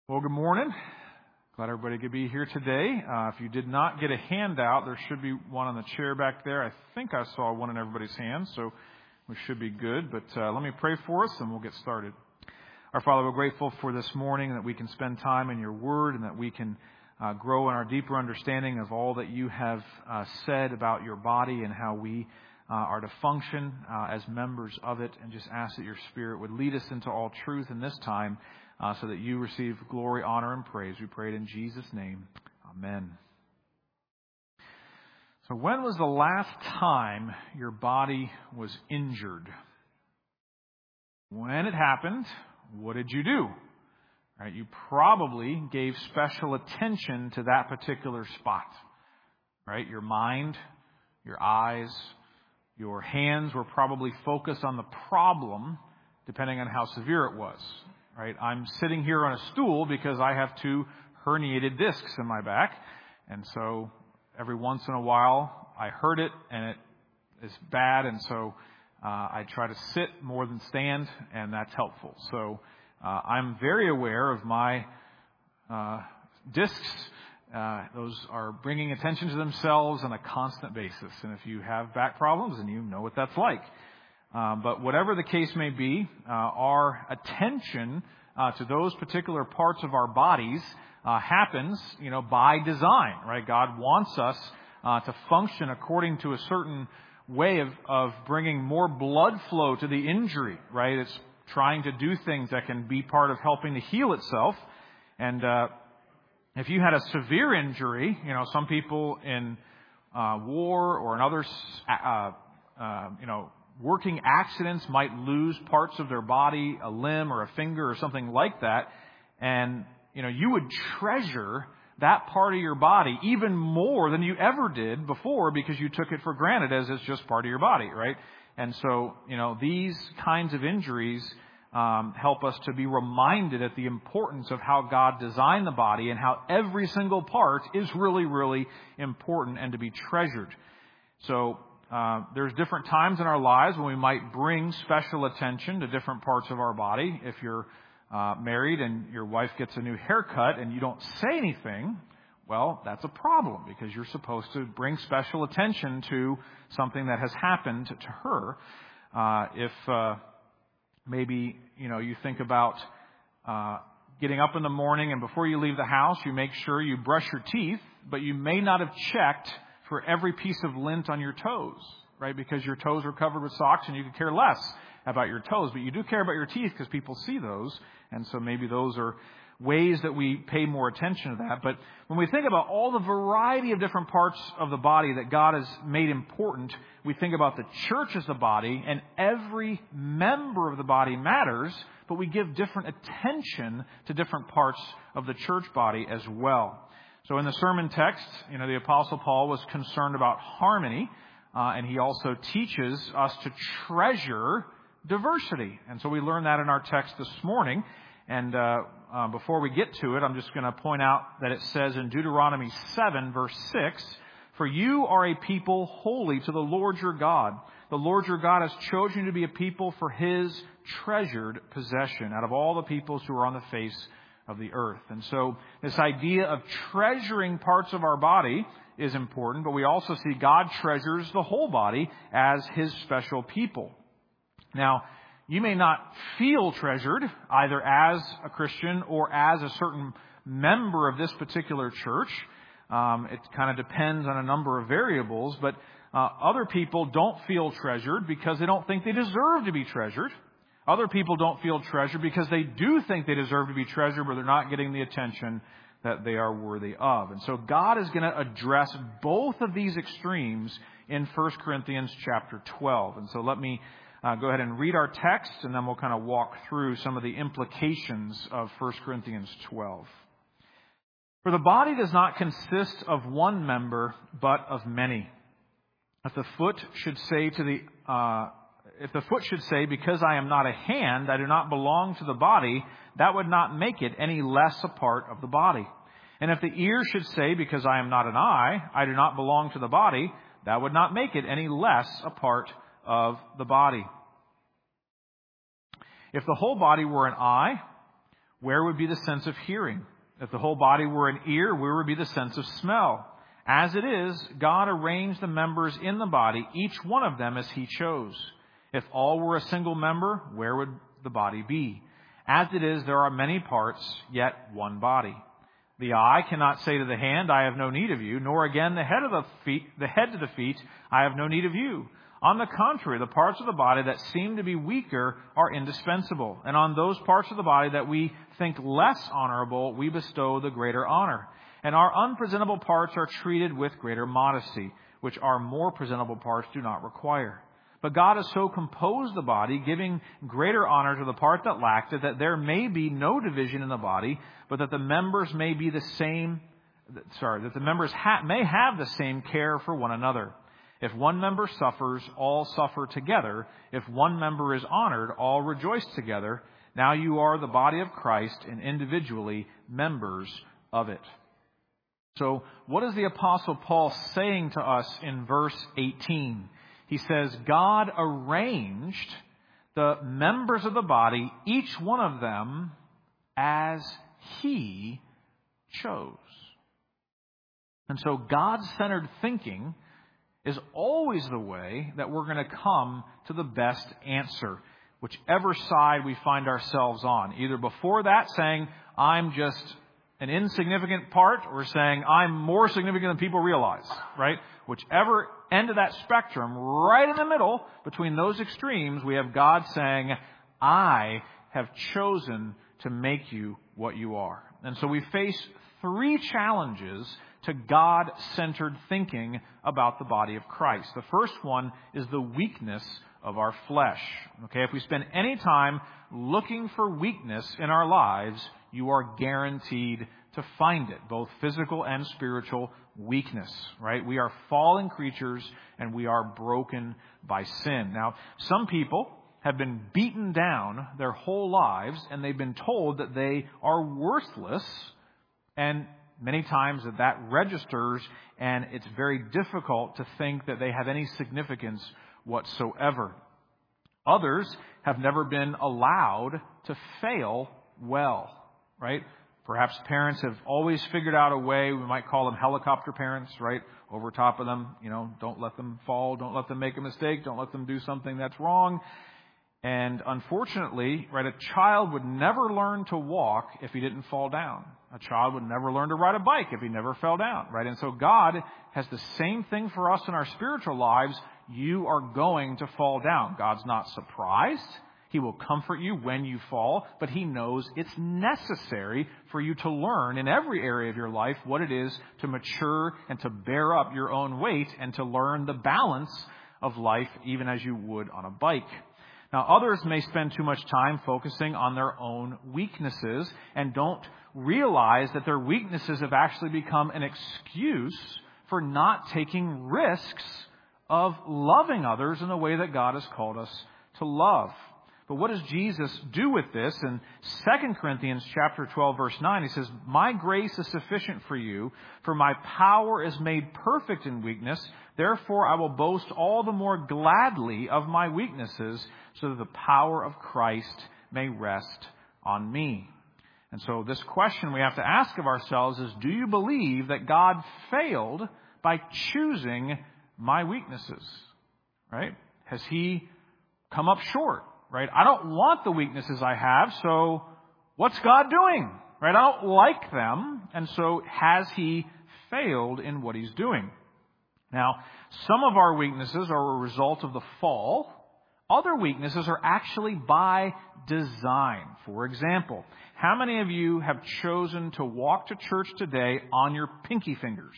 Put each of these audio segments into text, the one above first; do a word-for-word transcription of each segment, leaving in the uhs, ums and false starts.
Well, good morning. Glad everybody could be here today. Uh, if you did not get a handout, there should be one on the chair back there. I think I saw one in everybody's hands, so we should be good. But uh, let me pray for us, and we'll get started. Our Father, we're grateful for this morning that we can spend time in your Word and that we can uh, grow in our deeper understanding of all that you have uh, said about your body and how we uh, are to function uh, as members of it, and just ask that your Spirit would lead us into all truth in this time, Uh, so that you receive glory, honor, and praise. We pray it in Jesus' name. Amen. So when was the last time your body was injured? When it happened, what did you do? Right, you probably gave special attention to that particular spot. Right? Your mind, your eyes, your hands were probably focused on the problem, depending on how severe it was. Right, I'm sitting here on a stool because I have two herniated discs in my back. And so every once in a while I hurt it and it is bad. And so uh, I try to sit more than stand, and that's helpful. So uh, I'm very aware of my uh, discs. Uh, those are bringing attention to themselves on a constant basis. And if you have back problems, then you know what that's like. Um, but whatever the case may be, uh, our attention uh, to those particular parts of our bodies uh, happens, you know, by design, right? God wants us uh, to function according to a certain way of, of bringing more blood flow to the injury, right? It's trying to do things that can be part of helping to heal itself. And uh, if you had a severe injury, you know, some people in uh, war or in other, uh, uh, you know, working accidents might lose parts of their body, a limb or a finger or something like that. And, you know, you would treasure that part of your body even more than you ever did before because you took it for granted as it's just part of your body, right? And so, you know, these kinds of injuries um, help us to be reminded of the importance of how God designed the body and how every single part is really, really important and to be treasured. So, Uh, there's different times in our lives when we might bring special attention to different parts of our body. If you're uh, married and your wife gets a new haircut and you don't say anything, well, that's a problem because you're supposed to bring special attention to something that has happened to her. Uh, if uh, maybe, you know, you think about uh, getting up in the morning and before you leave the house, you make sure you brush your teeth, but you may not have checked for every piece of lint on your toes, right? Because your toes are covered with socks and you could care less about your toes. But you do care about your teeth because people see those. And so maybe those are ways that we pay more attention to that. But when we think about all the variety of different parts of the body that God has made important, we think about the church as the body, and every member of the body matters, but we give different attention to different parts of the church body as well. So in the sermon text, you know, the Apostle Paul was concerned about harmony, uh, and he also teaches us to treasure diversity. And so we learned that in our text this morning. And uh, uh, before we get to it, I'm just going to point out that it says in Deuteronomy seven, verse six, "For you are a people holy to the Lord your God. The Lord your God has chosen you to be a people for his treasured possession out of all the peoples who are on the face of the earth." And so this idea of treasuring parts of our body is important, but we also see God treasures the whole body as his special people. Now, you may not feel treasured either as a Christian or as a certain member of this particular church. Um, it kind of depends on a number of variables, but uh, other people don't feel treasured because they don't think they deserve to be treasured. Other people don't feel treasured because they do think they deserve to be treasured, but they're not getting the attention that they are worthy of. And so God is going to address both of these extremes in First Corinthians chapter twelve. And so let me uh, go ahead and read our text, and then we'll kind of walk through some of the implications of First Corinthians twelve. "For the body does not consist of one member, but of many. If the foot should say to the... Uh, If the foot should say, because I am not a hand, I do not belong to the body, that would not make it any less a part of the body. And if the ear should say, because I am not an eye, I do not belong to the body, that would not make it any less a part of the body. If the whole body were an eye, Where would be the sense of hearing? If the whole body were an ear, where would be the sense of smell? As it is, God arranged the members in the body, each one of them as He chose. If all were a single member, where would the body be? As it is, there are many parts, yet one body. The eye cannot say to the hand, I have no need of you, nor again the head of the feet, the head to the feet, I have no need of you. On the contrary, the parts of the body that seem to be weaker are indispensable. And on those parts of the body that we think less honorable, we bestow the greater honor. And our unpresentable parts are treated with greater modesty, which our more presentable parts do not require. But God has so composed the body, giving greater honor to the part that lacked it, that there may be no division in the body, but that the members may be the same, sorry, that the members ha- may have the same care for one another. If one member suffers, all suffer together. If one member is honored, all rejoice together. Now you are the body of Christ and individually members of it. So what is the Apostle Paul saying to us in verse eighteen? He says, God arranged the members of the body, each one of them, as He chose. And so God-centered thinking is always the way that we're going to come to the best answer, whichever side we find ourselves on. Either before that saying, I'm just an insignificant part, or saying, I'm more significant than people realize, right? Whichever end of that spectrum, right in the middle, between those extremes, we have God saying, I have chosen to make you what you are. And so we face three challenges to God-centered thinking about the body of Christ. The first one is the weakness of our flesh. Okay, if we spend any time looking for weakness in our lives, you are guaranteed to find it, both physical and spiritual weakness, right? We are fallen creatures and we are broken by sin. Now, some people have been beaten down their whole lives and they've been told that they are worthless, and many times that that registers, and it's very difficult to think that they have any significance whatsoever. Others have never been allowed to fail well, right? Perhaps parents have always figured out a way, we might call them helicopter parents, right? Over top of them, you know, don't let them fall, don't let them make a mistake, don't let them do something that's wrong. And unfortunately, right, a child would never learn to walk if he didn't fall down. A child would never learn to ride a bike if he never fell down, right? And so God has the same thing for us in our spiritual lives. You are going to fall down. God's not surprised. He will comfort you when you fall, but He knows it's necessary for you to learn in every area of your life what it is to mature and to bear up your own weight and to learn the balance of life even as you would on a bike. Now, others may spend too much time focusing on their own weaknesses and don't realize that their weaknesses have actually become an excuse for not taking risks of loving others in the way that God has called us to love. But what does Jesus do with this? In Second Corinthians chapter twelve, verse nine, He says, My grace is sufficient for you, for my power is made perfect in weakness. Therefore, I will boast all the more gladly of my weaknesses, so that the power of Christ may rest on me. And so this question we have to ask of ourselves is, do you believe that God failed by choosing my weaknesses? Right? Has He come up short? Right? I don't want the weaknesses I have, so what's God doing? Right? I don't like them, and so has He failed in what He's doing? Now, some of our weaknesses are a result of the fall. Other weaknesses are actually by design. For example, how many of you have chosen to walk to church today on your pinky fingers?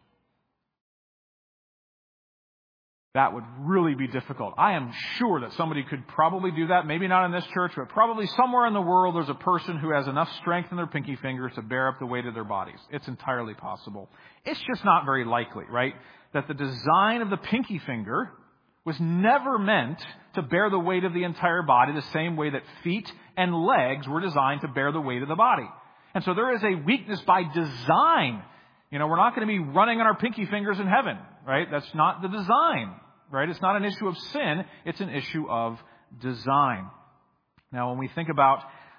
That would really be difficult. I am sure that somebody could probably do that. Maybe not in this church, but probably somewhere in the world there's a person who has enough strength in their pinky fingers to bear up the weight of their bodies. It's entirely possible. It's just not very likely, right? That the design of the pinky finger was never meant to bear the weight of the entire body the same way that feet and legs were designed to bear the weight of the body. And so there is a weakness by design. You know, we're not going to be running on our pinky fingers in heaven, right? That's not the design, right? It's not an issue of sin. It's an issue of design. Now, when we think about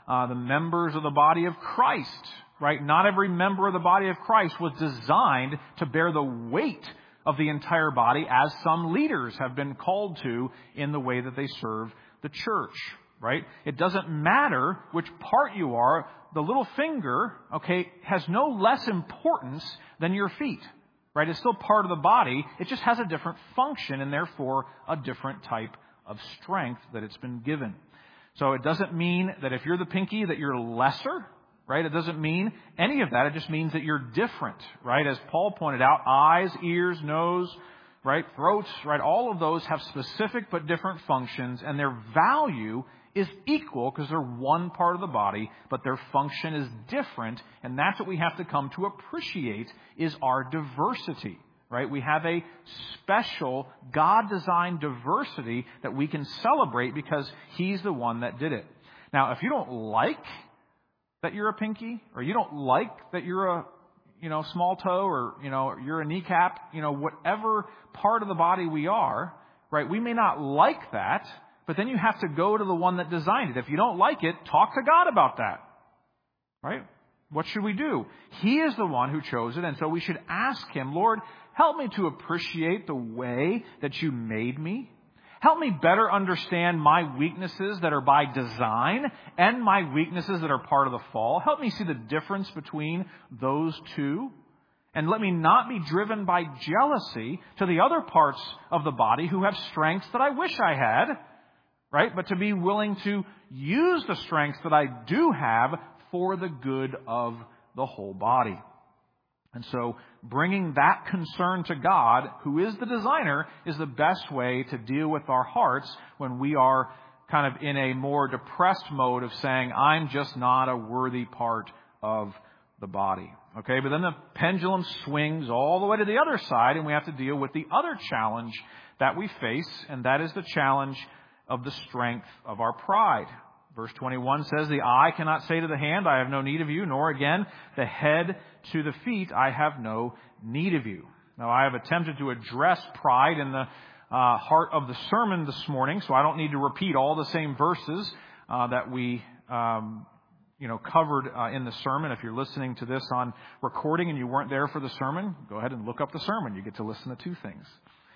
uh, the members of the body of Christ, right? Not every member of the body of Christ was designed to bear the weight of the entire body, as some leaders have been called to in the way that they serve the church, right? It doesn't matter which part you are. The little finger, okay, has no less importance than your feet, right? It's still part of the body. It just has a different function and therefore a different type of strength that it's been given. So it doesn't mean that if you're the pinky that you're lesser, right? It doesn't mean any of that. It just means that you're different, right? As Paul pointed out, eyes, ears, nose, right? Throats, right? All of those have specific but different functions, and their value is equal because they're one part of the body, but their function is different, and that's what we have to come to appreciate is our diversity, right? We have a special God-designed diversity that we can celebrate because He's the one that did it. Now, if you don't like that you're a pinky, or you don't like that you're a, you know, small toe, or, you know, you're a kneecap, you know, whatever part of the body we are, right? We may not like that, but then you have to go to the one that designed it. If you don't like it, talk to God about that, right? What should we do? He is the one who chose it, and so we should ask Him, Lord, help me to appreciate the way that you made me. Help me better understand my weaknesses that are by design and my weaknesses that are part of the fall. Help me see the difference between those two. And let me not be driven by jealousy to the other parts of the body who have strengths that I wish I had, right? But to be willing to use the strengths that I do have for the good of the whole body. And so bringing that concern to God, who is the designer, is the best way to deal with our hearts when we are kind of in a more depressed mode of saying, I'm just not a worthy part of the body. Okay, but then the pendulum swings all the way to the other side, and we have to deal with the other challenge that we face, and that is the challenge of the strength of our pride. Verse twenty-one says, the eye cannot say to the hand, I have no need of you, nor again the head to the feet, I have no need of you. Now, I have attempted to address pride in the uh, heart of the sermon this morning, so I don't need to repeat all the same verses uh, that we um, you know, covered uh, in the sermon. If you're listening to this on recording and you weren't there for the sermon, go ahead and look up the sermon. You get to listen to two things.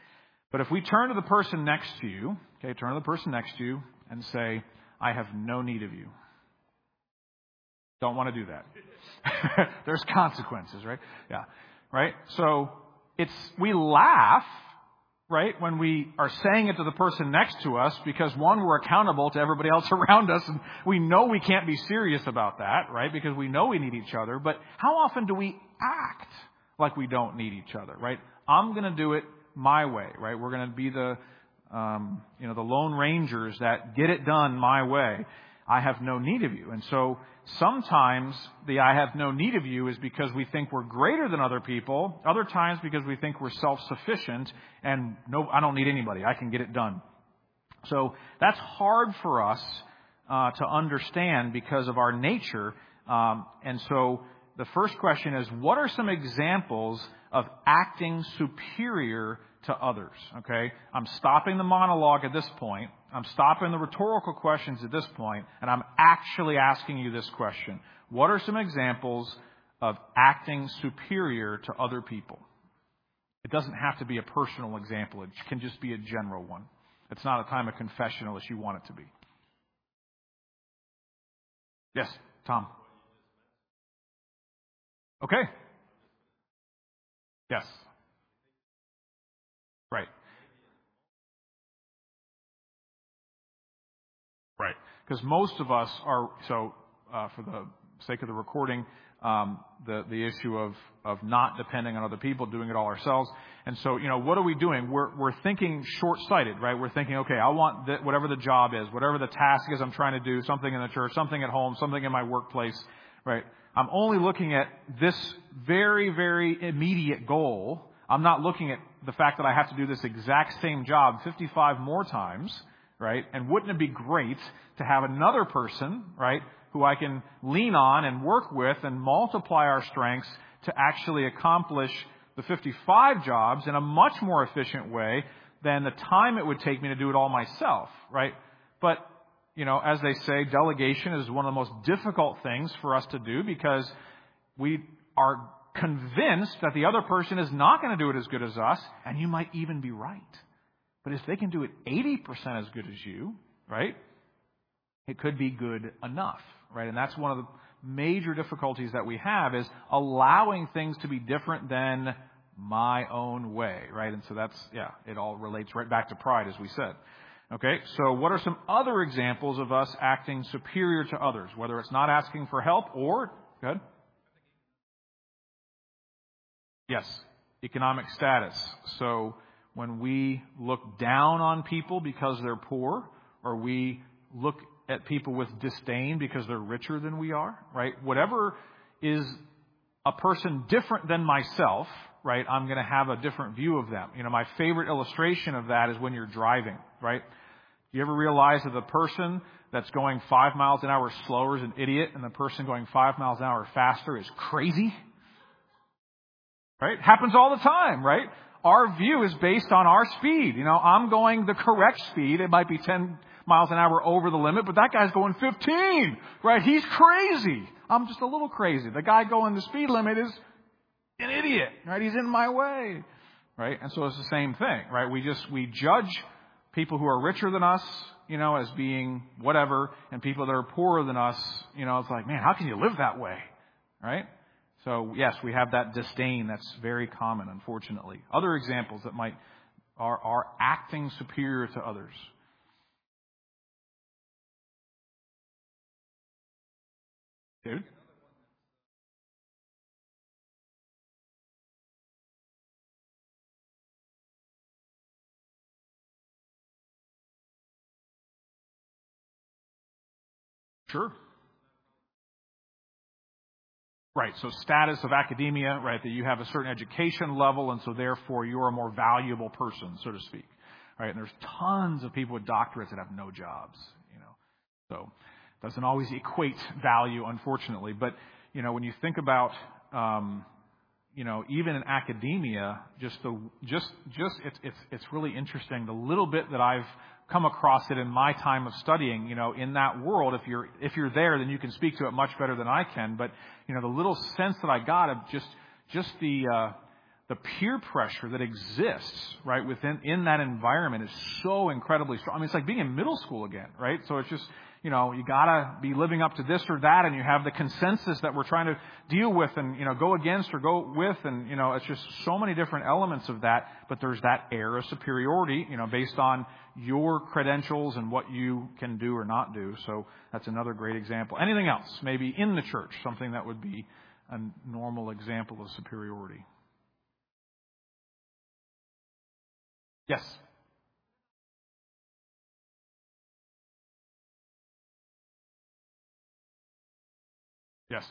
But if we turn to the person next to you, okay, turn to the person next to you and say, I have no need of you. Don't want to do that. There's consequences, right? Yeah. Right? So it's, we laugh, right, when we are saying it to the person next to us because, one, we're accountable to everybody else around us, and we know we can't be serious about that, right, because we know we need each other. But how often do we act like we don't need each other, right? I'm going to do it my way, right? We're going to be the Um, you know, the Lone Rangers that get it done my way. I have no need of you. And so sometimes the I have no need of you is because we think we're greater than other people. Other times because we think we're self-sufficient and no, I don't need anybody. I can get it done. So that's hard for us uh, to understand because of our nature. Um, and so the first question is, what are some examples of acting superior to others? Okay, I'm stopping the monologue at this point. I'm stopping the rhetorical questions at this point, and I'm actually asking you this question. What are some examples of acting superior to other people? It doesn't have to be a personal example. It can just be a general one. It's not a time of confession unless you want it to be. Yes, Tom. Okay. Yes. Right. Right. Because most of us are, so uh, for the sake of the recording, um, the, the issue of, of not depending on other people, doing it all ourselves. And so, you know, what are we doing? We're, we're thinking short-sighted, right? We're thinking, okay, I want the, whatever the job is, whatever the task is I'm trying to do, something in the church, something at home, something in my workplace, right? I'm only looking at this very, very immediate goal. I'm not looking at the fact that I have to do this exact same job fifty-five more times, right? And wouldn't it be great to have another person, right, who I can lean on and work with and multiply our strengths to actually accomplish the fifty-five jobs in a much more efficient way than the time it would take me to do it all myself, right? But you know, as they say, delegation is one of the most difficult things for us to do because we are convinced that the other person is not going to do it as good as us, and you might even be right. But if they can do it eighty percent as good as you, right, it could be good enough, right? And that's one of the major difficulties that we have is allowing things to be different than my own way, right? And so that's, yeah, it all relates right back to pride, as we said. Okay, so what are some other examples of us acting superior to others, whether it's not asking for help or, good? Yes, economic status. So when we look down on people because they're poor, or we look at people with disdain because they're richer than we are, right? Whatever is a person different than myself, right, I'm going to have a different view of them. You know, my favorite illustration of that is when you're driving, right? You ever realize that the person that's going five miles an hour slower is an idiot, and the person going five miles an hour faster is crazy? Right? Happens all the time, right? Our view is based on our speed. You know, I'm going the correct speed. It might be ten miles an hour over the limit, but that guy's going fifteen, right? He's crazy. I'm just a little crazy. The guy going the speed limit is an idiot, right? He's in my way, right? And so it's the same thing, right? We just, we judge people who are richer than us, you know, as being whatever, and people that are poorer than us, you know, it's like, man, how can you live that way, right? So, yes, we have that disdain that's very common, unfortunately. Other examples that might are, are acting superior to others. Dude? Sure. Right, so status of academia, right, that you have a certain education level, and so therefore you're a more valuable person, so to speak. Right, and there's tons of people with doctorates that have no jobs, you know. So it doesn't always equate value, unfortunately. But, you know, when you think about, um, you know, even in academia, just the just just it's it's it's really interesting. The little bit that I've come across it in my time of studying, you know, in that world, if you're if you're there, then you can speak to it much better than I can. But, you know, the little sense that I got of just just the uh, the peer pressure that exists, right, within in that environment is so incredibly strong. I mean, it's like being in middle school again, right? So it's just, you know, you gotta be living up to this or that, and you have the consensus that we're trying to deal with and, you know, go against or go with, and, you know, it's just so many different elements of that. But there's that air of superiority, you know, based on your credentials and what you can do or not do. So that's another great example. Anything else? Maybe in the church, something that would be a normal example of superiority. Yes. Yes.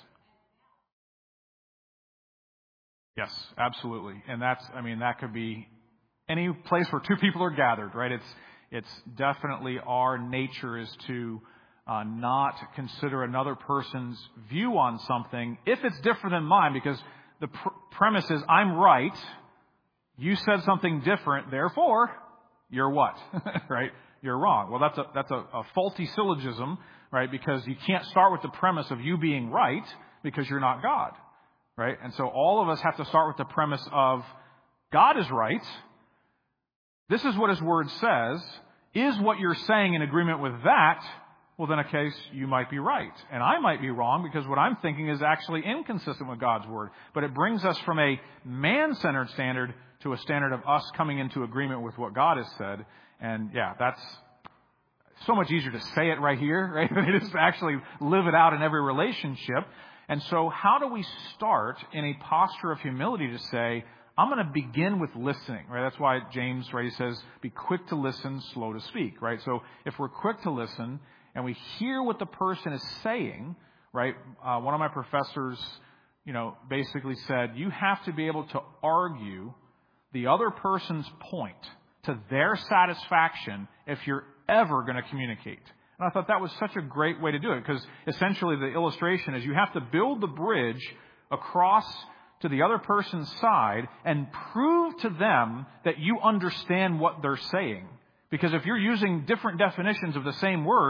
Yes, absolutely. And that's, I mean, that could be any place where two people are gathered, right? It's, it's definitely our nature is to uh, not consider another person's view on something if it's different than mine, because the pr- premise is I'm right. You said something different, therefore you're what? Right? You're wrong. Well, that's a that's a, a faulty syllogism, right? Because you can't start with the premise of you being right because you're not God, right? And so all of us have to start with the premise of God is right. This is what His Word says. Is what you're saying in agreement with that? Well, then, in a case, you might be right. And I might be wrong because what I'm thinking is actually inconsistent with God's Word. But it brings us from a man-centered standard to a standard of us coming into agreement with what God has said. And, yeah, that's so much easier to say it right here, right, than it is to actually live it out in every relationship. And so how do we start in a posture of humility to say, I'm going to begin with listening, right? That's why James, right, he says, be quick to listen, slow to speak, right? So if we're quick to listen and we hear what the person is saying, right, uh, one of my professors, you know, basically said, you have to be able to argue the other person's point to their satisfaction if you're ever going to communicate. And I thought that was such a great way to do it, because essentially the illustration is you have to build the bridge across to the other person's side and prove to them that you understand what they're saying. Because if you're using different definitions of the same words,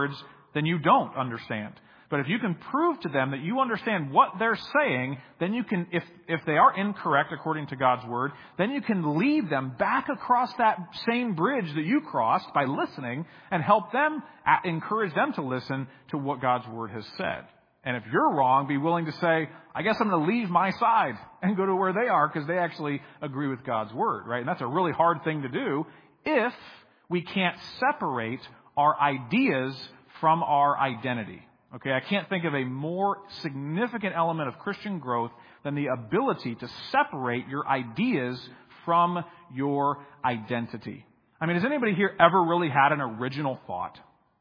then you don't understand. But if you can prove to them that you understand what they're saying, then you can, if, if they are incorrect according to God's Word, then you can lead them back across that same bridge that you crossed by listening and help them, encourage them to listen to what God's Word has said. And if you're wrong, be willing to say, I guess I'm going to leave my side and go to where they are because they actually agree with God's Word, right? And that's a really hard thing to do if we can't separate our ideas from our identity. Okay, I can't think of a more significant element of Christian growth than the ability to separate your ideas from your identity. I mean, has anybody here ever really had an original thought?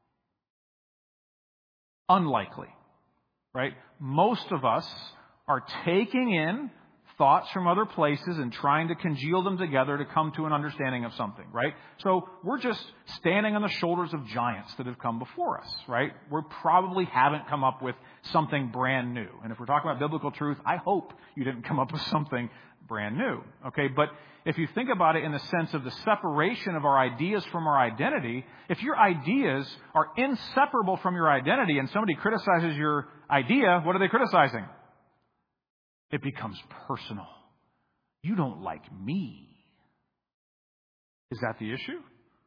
Unlikely, right? Most of us are taking in thoughts from other places and trying to congeal them together to come to an understanding of something, right? So we're just standing on the shoulders of giants that have come before us, right? We probably haven't come up with something brand new. And if we're talking about biblical truth, I hope you didn't come up with something brand new, okay? But if you think about it in the sense of the separation of our ideas from our identity, if your ideas are inseparable from your identity and somebody criticizes your idea, what are they criticizing? It becomes personal. You don't like me. Is that the issue?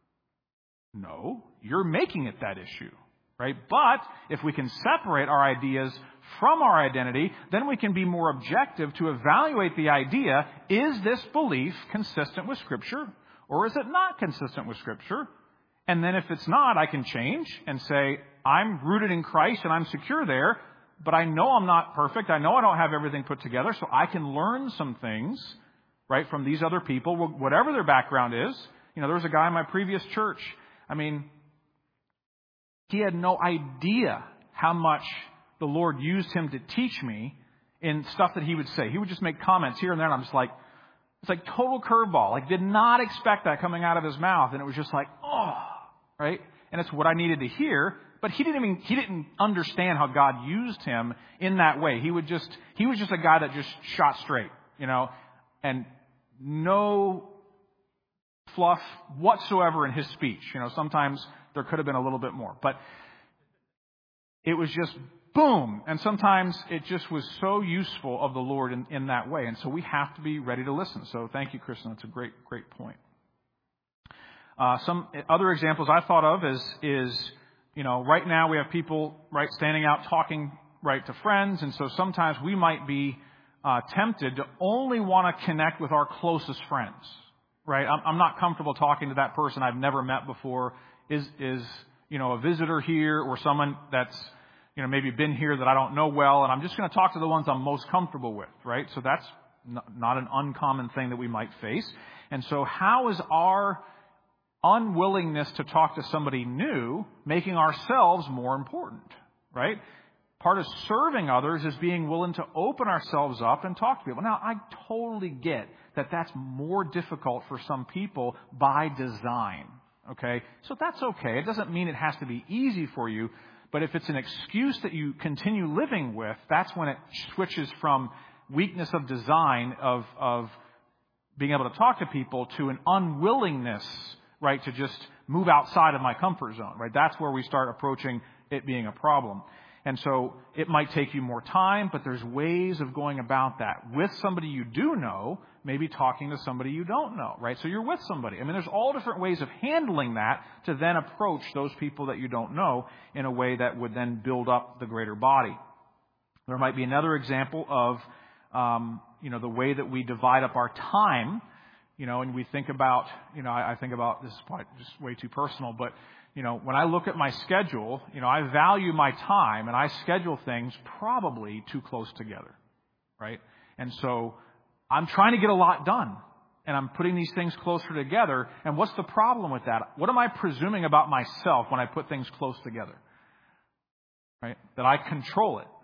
No, you're making it that issue, right? But if we can separate our ideas from our identity, then we can be more objective to evaluate the idea. Is this belief consistent with Scripture or is it not consistent with Scripture? And then if it's not, I can change and say, I'm rooted in Christ and I'm secure there. But I know I'm not perfect. I know I don't have everything put together. So I can learn some things, right, from these other people, whatever their background is. You know, there was a guy in my previous church. I mean, he had no idea how much the Lord used him to teach me in stuff that he would say. He would just make comments here and there. And I'm just like, it's like total curveball. Like, did not expect that coming out of his mouth. And it was just like, oh, right. And it's what I needed to hear. But he didn't even, he didn't understand how God used him in that way. He would just, he was just a guy that just shot straight, you know, and no fluff whatsoever in his speech. You know, sometimes there could have been a little bit more, but it was just boom. And sometimes it just was so useful of the Lord in, in that way. And so we have to be ready to listen. So thank you, Kristen. That's a great, great point. Uh, some other examples I thought of is, is, you know, right now we have people, right, standing out talking, right, to friends. And so sometimes we might be uh, tempted to only want to connect with our closest friends, right? I'm, I'm not comfortable talking to that person I've never met before. Is, is, you know, a visitor here or someone that's, you know, maybe been here that I don't know well. And I'm just going to talk to the ones I'm most comfortable with, right? So that's not an uncommon thing that we might face. And so how is our unwillingness to talk to somebody new making ourselves more important, right? Part of serving others is being willing to open ourselves up and talk to people. Now, I totally get that that's more difficult for some people by design, okay? So that's okay. It doesn't mean it has to be easy for you, but if it's an excuse that you continue living with, that's when it switches from weakness of design of, of being able to talk to people to an unwillingness, right, to just move outside of my comfort zone, right? That's where we start approaching it being a problem. And so it might take you more time, but there's ways of going about that. With somebody you do know, maybe talking to somebody you don't know, right? So you're with somebody. I mean, there's all different ways of handling that to then approach those people that you don't know in a way that would then build up the greater body. There might be another example of, um, you know, the way that we divide up our time. You know, and we think about, you know, I, I think about, this is probably just way too personal, but, you know, when I look at my schedule, you know, I value my time and I schedule things probably too close together, right? And so I'm trying to get a lot done and I'm putting these things closer together. And what's the problem with that? What am I presuming about myself when I put things close together, right? That I control it,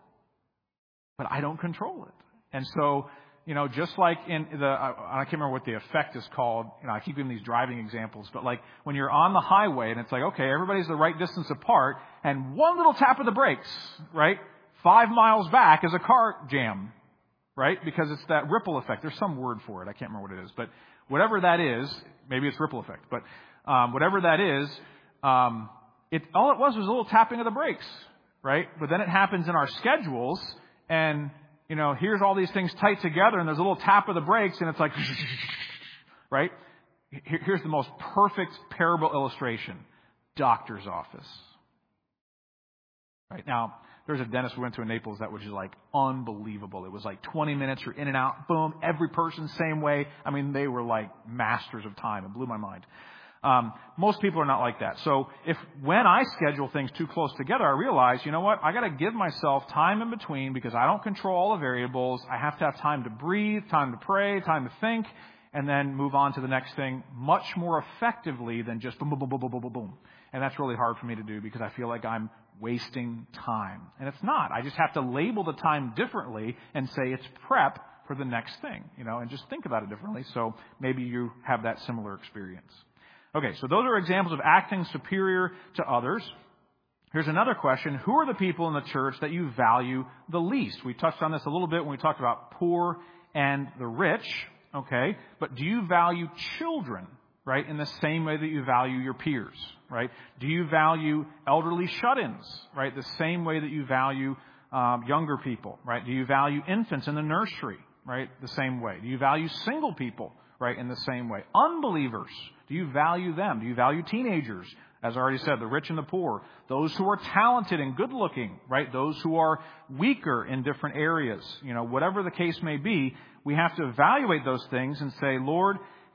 but I don't control it. And so, you know, just like in the, I can't remember what the effect is called. You know, I keep giving these driving examples, but like when you're on the highway and it's like, okay, everybody's the right distance apart and one little tap of the brakes, right? Five miles back is a car jam, right? Because it's that ripple effect. There's some word for it. I can't remember what it is, but whatever that is, maybe it's ripple effect, but um, whatever that is, um, it all it was was a little tapping of the brakes, right? But then it happens in our schedules, and, you know, here's all these things tight together, and there's a little tap of the brakes, and it's like, right? Here's the most perfect parable illustration. Doctor's office. Right now, there's a dentist we went to in Naples that was just like unbelievable. It was like twenty minutes, you're in and out, boom, every person same way. I mean, they were like masters of time. It blew my mind. Um, most people are not like that. So if when I schedule things too close together, I realize, you know what, I got to give myself time in between because I don't control all the variables. I have to have time to breathe, time to pray, time to think, and then move on to the next thing much more effectively than just boom, boom, boom, boom, boom, boom, boom, boom. And that's really hard for me to do because I feel like I'm wasting time. And it's not. I just have to label the time differently and say it's prep for the next thing, you know, and just think about it differently. So maybe you have that similar experience. Okay, so those are examples of acting superior to others. Here's another question. Who are the people in the church that you value the least? We touched on this a little bit when we talked about poor and the rich. Okay, but do you value children, right, in the same way that you value your peers, right? Do you value elderly shut-ins, right, the same way that you value um, younger people, right? Do you value infants in the nursery, right, the same way? Do you value single people, right, in the same way? Unbelievers, do you value them? Do you value teenagers? As I already said, the rich and the poor, those who are talented and good-looking, right? Those who are weaker in different areas, you know, whatever the case may be, we have to evaluate those things and say, Lord,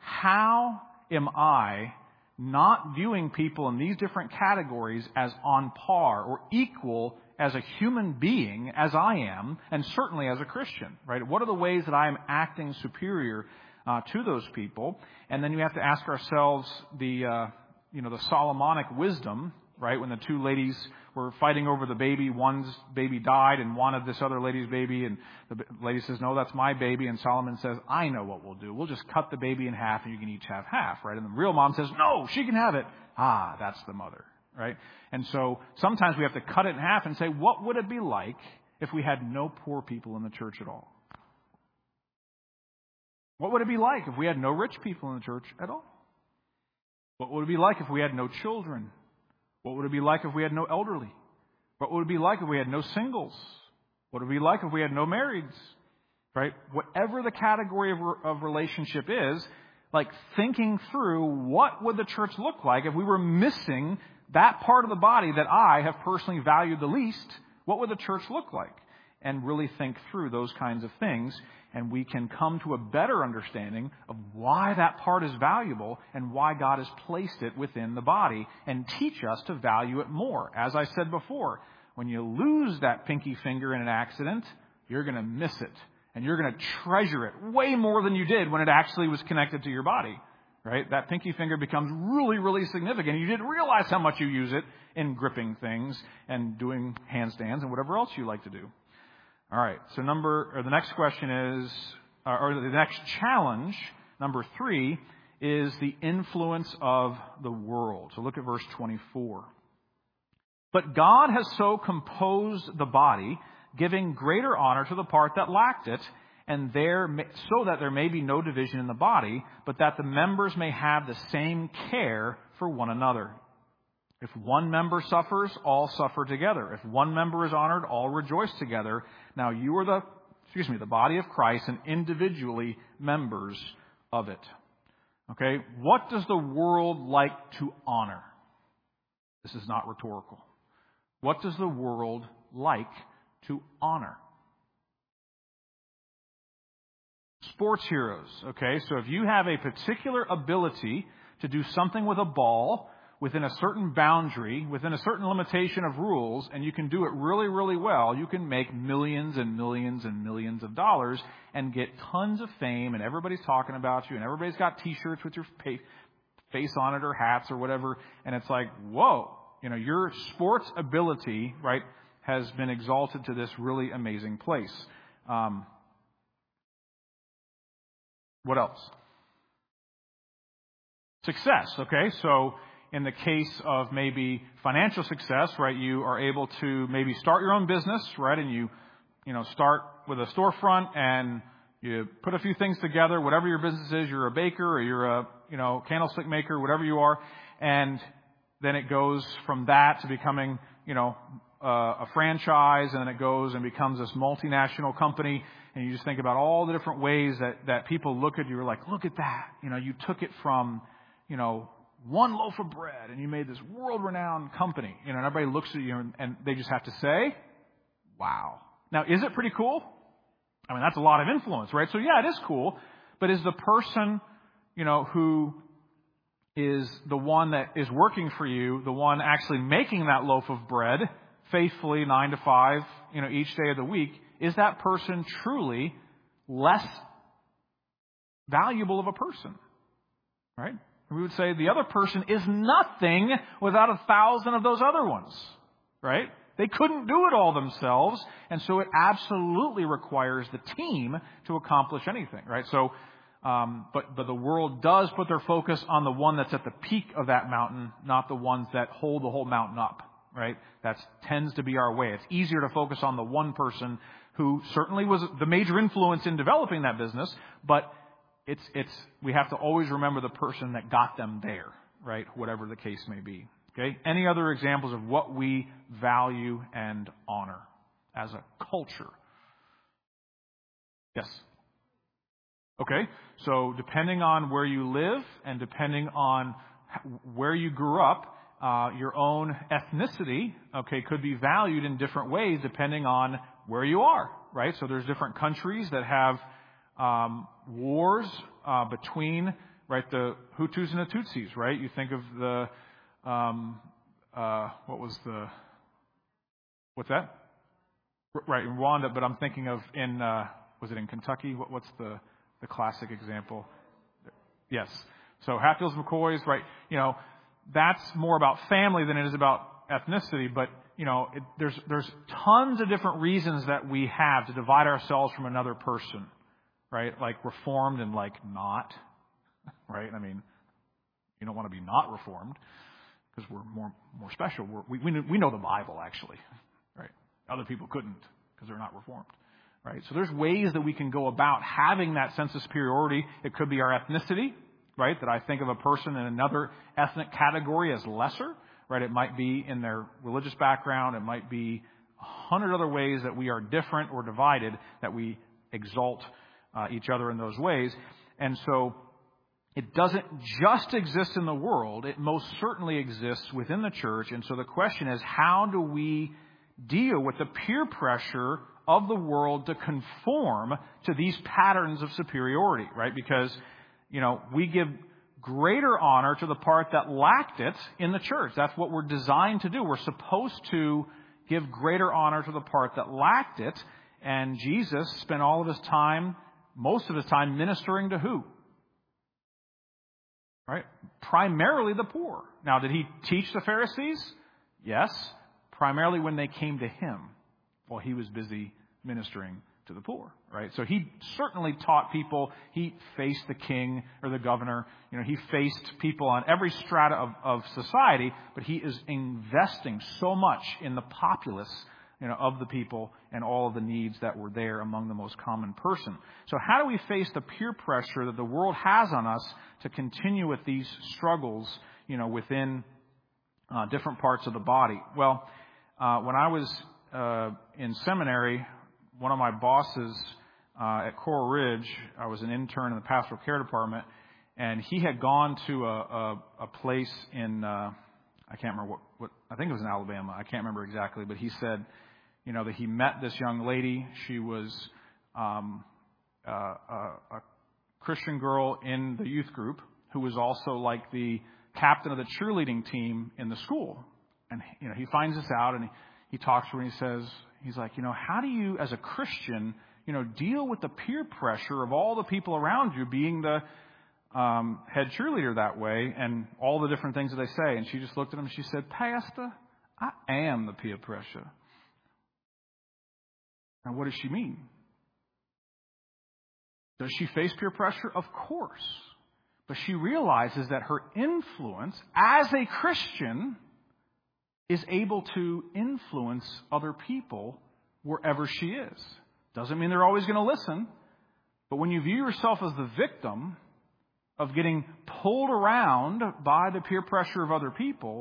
how am I not viewing people in these different categories as on par or equal as a human being as I am, and certainly as a Christian, right? What are the ways that I am acting superior uh, to those people? And then you have to ask ourselves the... Uh, you know, the Solomonic wisdom, right? When the two ladies were fighting over the baby, one's baby died and wanted this other lady's baby. And the lady says, no, that's my baby. And Solomon says, I know what we'll do. We'll just cut the baby in half and you can each have half, right? And the real mom says, no, she can have it. Ah, that's the mother, right? And so sometimes we have to cut it in half and say, what would it be like if we had no poor people in the church at all? What would it be like if we had no rich people in the church at all? What would it be like if we had no children? What would it be like if we had no elderly? What would it be like if we had no singles? What would it be like if we had no marrieds? Right? Whatever the category of, of relationship is, like thinking through what would the church look like if we were missing that part of the body that I have personally valued the least, what would the church look like? And really think through those kinds of things, and we can come to a better understanding of why that part is valuable and why God has placed it within the body, and teach us to value it more. As I said before, when you lose that pinky finger in an accident, you're going to miss it, and you're going to treasure it way more than you did when it actually was connected to your body. Right? That pinky finger becomes really, really significant. You didn't realize how much you use it in gripping things and doing handstands and whatever else you like to do. All right, so number, or the next question is, or the next challenge, number three, is the influence of the world. So look at verse twenty-four. But God has so composed the body, giving greater honor to the part that lacked it, and there, so that there may be no division in the body, but that the members may have the same care for one another. If one member suffers, all suffer together. If one member is honored, all rejoice together. Now you are the, excuse me, the body of Christ and individually members of it. Okay, what does the world like to honor? This is not rhetorical. What does the world like to honor? Sports heroes. Okay, so if you have a particular ability to do something with a ball, within a certain boundary, within a certain limitation of rules, and you can do it really, really well, you can make millions and millions and millions of dollars and get tons of fame, and everybody's talking about you, and everybody's got T-shirts with your face on it or hats or whatever, and it's like, whoa, you know, your sports ability, right, has been exalted to this really amazing place. Um, what else? Success, okay, so in the case of maybe financial success, right, you are able to maybe start your own business, right, and you, you know, start with a storefront and you put a few things together, whatever your business is, you're a baker or you're a, you know, candlestick maker, whatever you are, and then it goes from that to becoming, you know, uh, a franchise, and then it goes and becomes this multinational company. And you just think about all the different ways that, that people look at you. You're like, look at that. You know, you took it from, you know, one loaf of bread and you made this world-renowned company. You know, and everybody looks at you and, and they just have to say, wow. Now, is it pretty cool? I mean, that's a lot of influence, right? So yeah, it is cool. But is the person, you know, who is the one that is working for you, the one actually making that loaf of bread faithfully nine to five, you know, each day of the week, is that person truly less valuable of a person? Right? We would say the other person is nothing without a thousand of those other ones. Right? They couldn't do it all themselves, and so it absolutely requires the team to accomplish anything. Right? So, um, but but the world does put their focus on the one that's at the peak of that mountain, not the ones that hold the whole mountain up. Right? That tends to be our way. It's easier to focus on the one person who certainly was the major influence in developing that business, but it's it's we have to always remember the person that got them there, right? Whatever the case may be. Okay? Any other examples of what we value and honor as a culture? Yes. Okay. So depending on where you live and depending on where you grew up, Uh, your own ethnicity, okay, could be valued in different ways depending on where you are, right? So there's different countries that have um, wars uh, between, right, the Hutus and the Tutsis, right? You think of the, um, uh, what was the, what's that? R- right, in Rwanda, but I'm thinking of in, uh, was it in Kentucky? What, what's the, the classic example? Yes. So Hatfields McCoys, right, you know, that's more about family than it is about ethnicity. But, you know, it, there's there's tons of different reasons that we have to divide ourselves from another person, right? Like reformed and like not, right? I mean, you don't want to be not reformed because we're more more special. We're, we we know, we know the Bible, actually, right? Other people couldn't because they're not reformed, right? So there's ways that we can go about having that sense of superiority. It could be our ethnicity. Right, that I think of a person in another ethnic category as lesser, right? It might be in their religious background. It might be a hundred other ways that we are different or divided, that we exalt uh, each other in those ways. And so it doesn't just exist in the world. It most certainly exists within the church. And so the question is, how do we deal with the peer pressure of the world to conform to these patterns of superiority, right? Because you know, we give greater honor to the part that lacked it in the church. That's what we're designed to do. We're supposed to give greater honor to the part that lacked it. And Jesus spent all of his time, most of his time, ministering to who? Right? Primarily the poor. Now, did he teach the Pharisees? Yes. Primarily when they came to him while he was busy ministering to the poor, right? So he certainly taught people. He faced the king or the governor. You know, he faced people on every strata of, of society, but he is investing so much in the populace, you know, of the people and all of the needs that were there among the most common person. So how do we face the peer pressure that the world has on us to continue with these struggles, you know, within uh, different parts of the body? Well, uh, when I was uh, in seminary, one of my bosses uh, at Coral Ridge, I was an intern in the pastoral care department, and he had gone to a, a, a place in, uh, I can't remember what, what, I think it was in Alabama. I can't remember exactly, but he said, you know, that he met this young lady. She was um, uh, a, a Christian girl in the youth group who was also like the captain of the cheerleading team in the school. And, you know, he finds this out, and he, he talks to her, and he says, he's like, you know, how do you, as a Christian, you know, deal with the peer pressure of all the people around you being the um, head cheerleader that way and all the different things that they say? And she just looked at him and she said, Pastor, I am the peer pressure. Now, what does she mean? Does she face peer pressure? Of course. But she realizes that her influence as a Christian is able to influence other people wherever she is. Doesn't mean they're always going to listen. But when you view yourself as the victim of getting pulled around by the peer pressure of other people,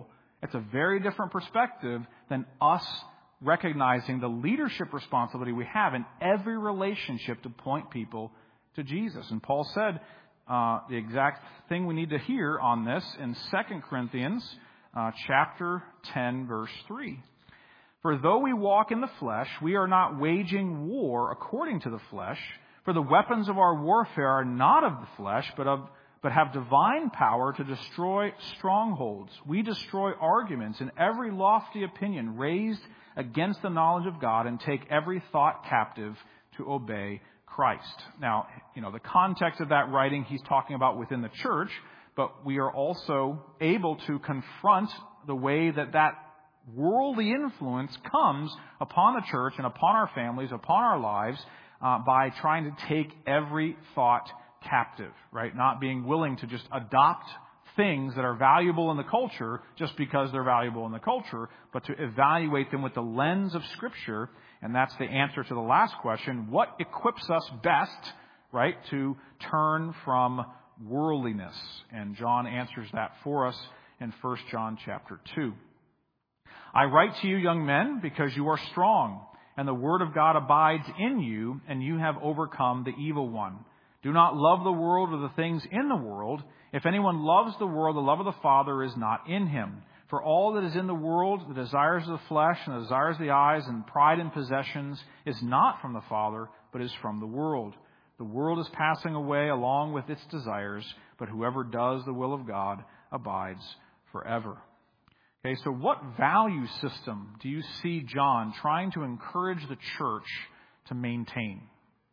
It's a very different perspective than us recognizing the leadership responsibility we have in every relationship to point people to Jesus. And Paul said uh, the exact thing we need to hear on this in Second Corinthians uh, chapter ten, verse three. For though we walk in the flesh, we are not waging war according to the flesh. For the weapons of our warfare are not of the flesh, but of but have divine power to destroy strongholds. We destroy arguments and every lofty opinion raised against the knowledge of God, and take every thought captive to obey Christ. Now, you know, the context of that writing he's talking about within the church, but we are also able to confront the way that that worldly influence comes upon the church and upon our families, upon our lives, uh, by trying to take every thought captive, right? Not being willing to just adopt things that are valuable in the culture just because they're valuable in the culture, but to evaluate them with the lens of Scripture. And that's the answer to the last question. What equips us best, right, to turn from worldliness? And John answers that for us in First John chapter two. I write to you, young men, because you are strong, and the word of God abides in you, and you have overcome the evil one. Do not love the world or the things in the world. If anyone loves the world, the love of the Father is not in him. For all that is in the world, the desires of the flesh and the desires of the eyes and pride in possessions, is not from the Father, but is from the world. The world is passing away along with its desires, but whoever does the will of God abides forever. Okay, so what value system do you see John trying to encourage the church to maintain?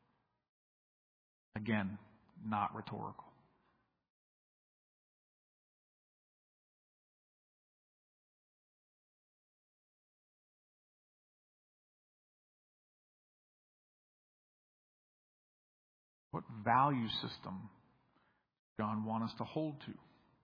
Again, not rhetorical. What value system does John want us to hold to?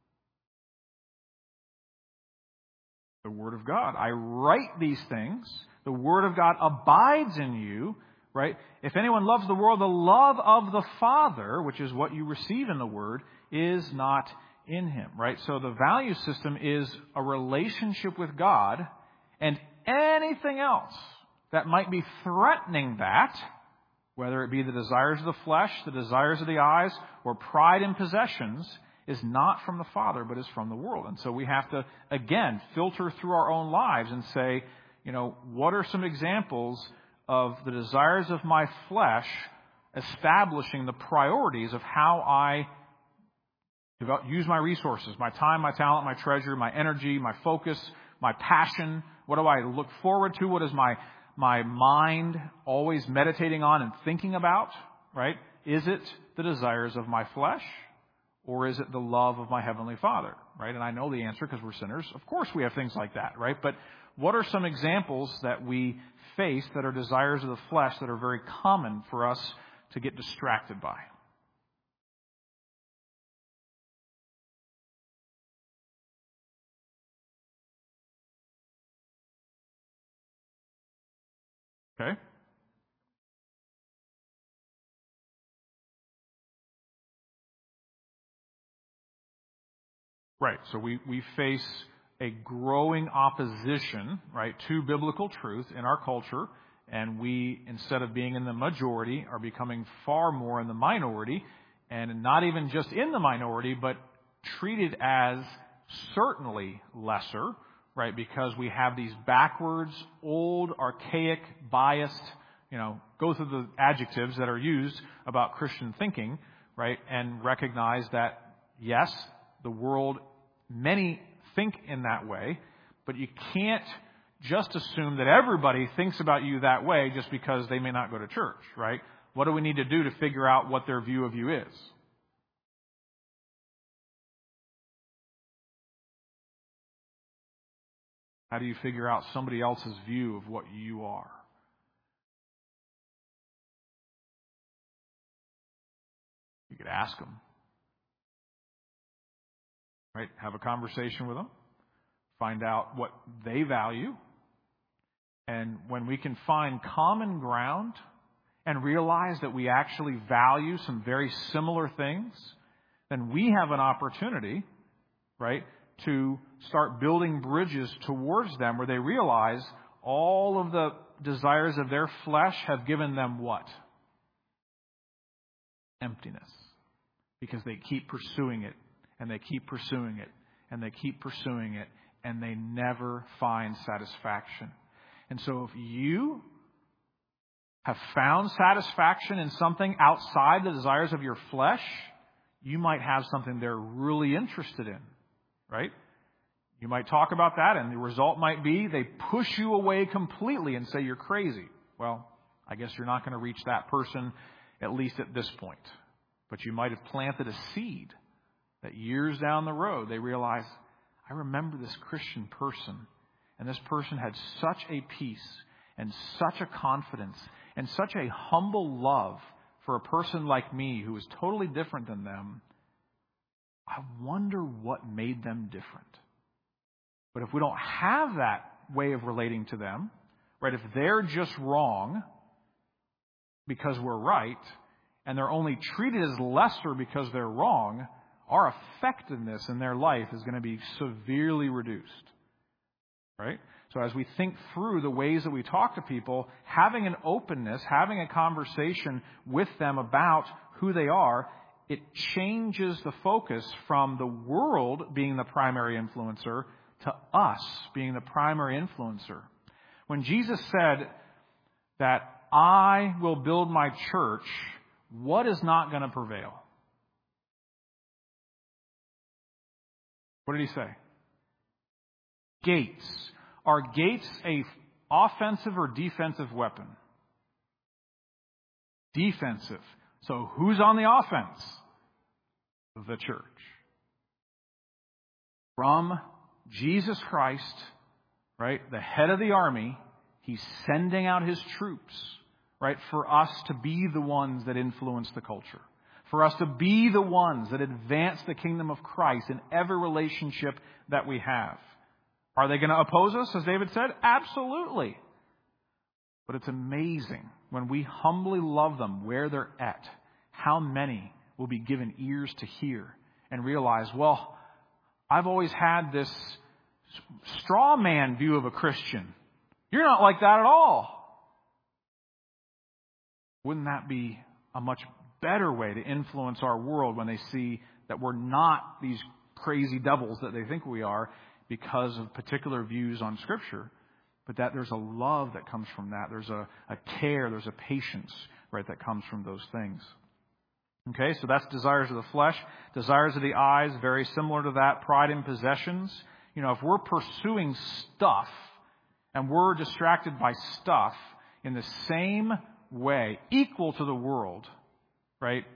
The Word of God. I write these things. The Word of God abides in you, right? If anyone loves the world, the love of the Father, which is what you receive in the Word, is not in him, right? So the value system is a relationship with God, and anything else that might be threatening that, whether it be the desires of the flesh, the desires of the eyes, or pride in possessions, is not from the Father, but is from the world. And so we have to, again, filter through our own lives and say, you know, what are some examples of the desires of my flesh establishing the priorities of how I develop, use my resources, my time, my talent, my treasure, my energy, my focus, my passion? What do I look forward to? What is my my mind always meditating on and thinking about, right? Is it the desires of my flesh? Or is it the love of my Heavenly Father, right? And I know the answer because we're sinners. Of course we have things like that, right? But what are some examples that we face that are desires of the flesh that are very common for us to get distracted by? Okay? Right. So we, we face a growing opposition, right, to biblical truth in our culture. And we, instead of being in the majority, are becoming far more in the minority. And not even just in the minority, but treated as certainly lesser, right, because we have these backwards, old, archaic, biased, you know, go through the adjectives that are used about Christian thinking, right, and recognize that, yes, the world, many think in that way, but you can't just assume that everybody thinks about you that way just because they may not go to church, right? What do we need to do to figure out what their view of you is? How do you figure out somebody else's view of what you are? You could ask them. Right? Have a conversation with them. Find out what they value. And when we can find common ground and realize that we actually value some very similar things, then we have an opportunity, right, to start building bridges towards them where they realize all of the desires of their flesh have given them what? Emptiness. Because they keep pursuing it, and they keep pursuing it, and they keep pursuing it, and they never find satisfaction. And so if you have found satisfaction in something outside the desires of your flesh, you might have something they're really interested in, right? You might talk about that, and the result might be they push you away completely and say you're crazy. Well, I guess you're not going to reach that person, at least at this point. But you might have planted a seed that years down the road they realize, I remember this Christian person, and this person had such a peace and such a confidence and such a humble love for a person like me who is totally different than them. I wonder what made them different. But if we don't have that way of relating to them, right, if they're just wrong because we're right, and they're only treated as lesser because they're wrong, our effectiveness in their life is going to be severely reduced. Right? So as we think through the ways that we talk to people, having an openness, having a conversation with them about who they are, it changes the focus from the world being the primary influencer to us being the primary influencer. When Jesus said that I will build my church, what is not going to prevail? What did he say? Gates. Are gates a offensive or defensive weapon? Defensive. So who's on the offense? The church. From Jesus Christ, right, the head of the army, he's sending out his troops, right, for us to be the ones that influence the culture. For us to be the ones that advance the kingdom of Christ in every relationship that we have. Are they going to oppose us, as David said? Absolutely. But it's amazing when we humbly love them where they're at, how many will be given ears to hear and realize, well, I've always had this straw man view of a Christian. You're not like that at all. Wouldn't that be a much better way to influence our world when they see that we're not these crazy devils that they think we are because of particular views on Scripture, but that there's a love that comes from that. There's a, a care, there's a patience, right, that comes from those things. Okay, so that's desires of the flesh. Desires of the eyes, very similar to that. Pride in possessions. You know, if we're pursuing stuff and we're distracted by stuff in the same way, equal to the world, right?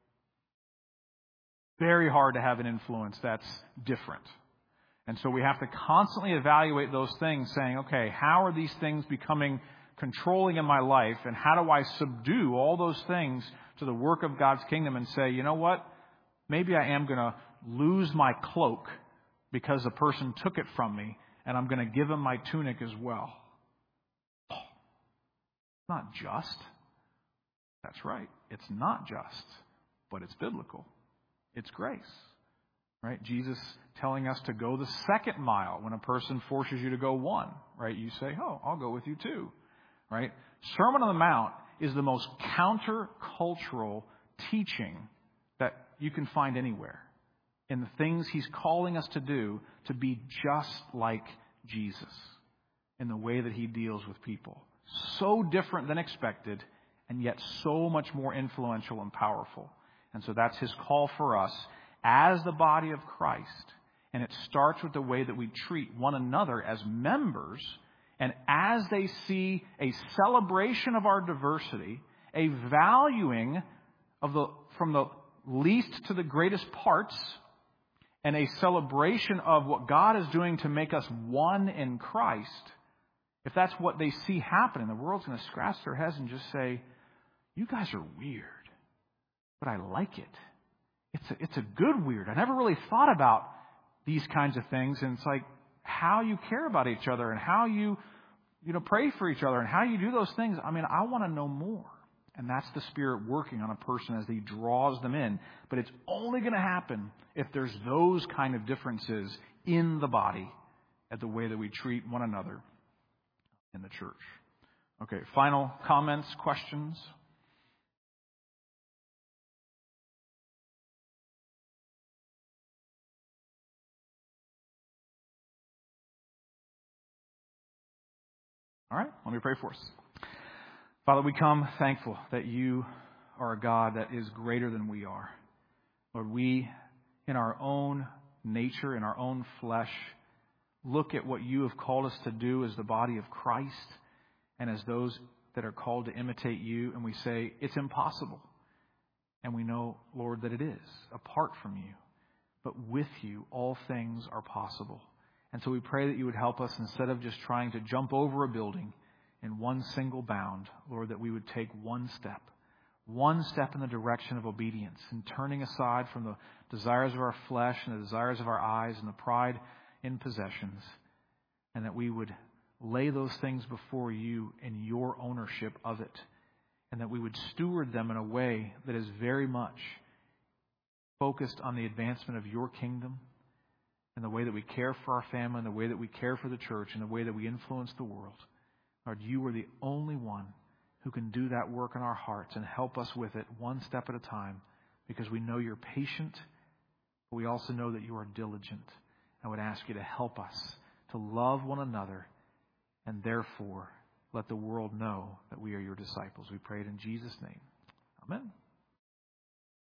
Very hard to have an influence that's different. And so we have to constantly evaluate those things, saying, okay, how are these things becoming controlling in my life, and how do I subdue all those things to the work of God's kingdom and say, you know what, maybe I am going to lose my cloak because a person took it from me, and I'm going to give him my tunic as well. Oh, it's not just. That's right. It's not just, but it's biblical. It's grace. Right? Jesus telling us to go the second mile when a person forces you to go one. Right? You say, oh, I'll go with you too. Right? Sermon on the Mount is the most counter-cultural teaching that you can find anywhere. In the things he's calling us to do to be just like Jesus in the way that he deals with people. So different than expected, and yet so much more influential and powerful. And so that's his call for us as the body of Christ. And it starts with the way that we treat one another as members. And as they see a celebration of our diversity, a valuing of the from the least to the greatest parts, and a celebration of what God is doing to make us one in Christ, if that's what they see happening, the world's going to scratch their heads and just say, you guys are weird, but I like it. It's a, it's a good weird. I never really thought about these kinds of things. And it's like how you care about each other and how you, you know, pray for each other and how you do those things. I mean, I want to know more. And that's the Spirit working on a person as He draws them in. But it's only going to happen if there's those kind of differences in the body at the way that we treat one another in the church. Okay, final comments, questions? All right, let me pray for us. Father, we come thankful that You are a God that is greater than we are. Lord, we, in our own nature, in our own flesh, look at what You have called us to do as the body of Christ and as those that are called to imitate You, and we say, it's impossible. And we know, Lord, that it is, apart from You. But with You, all things are possible. And so we pray that You would help us, instead of just trying to jump over a building in one single bound, Lord, that we would take one step, one step in the direction of obedience and turning aside from the desires of our flesh and the desires of our eyes and the pride in possessions, and that we would lay those things before You in Your ownership of it, and that we would steward them in a way that is very much focused on the advancement of Your kingdom, and the way that we care for our family, and the way that we care for the church, and the way that we influence the world. Lord, You are the only one who can do that work in our hearts and help us with it one step at a time, because we know You're patient, but we also know that You are diligent. I would ask You to help us to love one another, and therefore let the world know that we are Your disciples. We pray it in Jesus' name. Amen.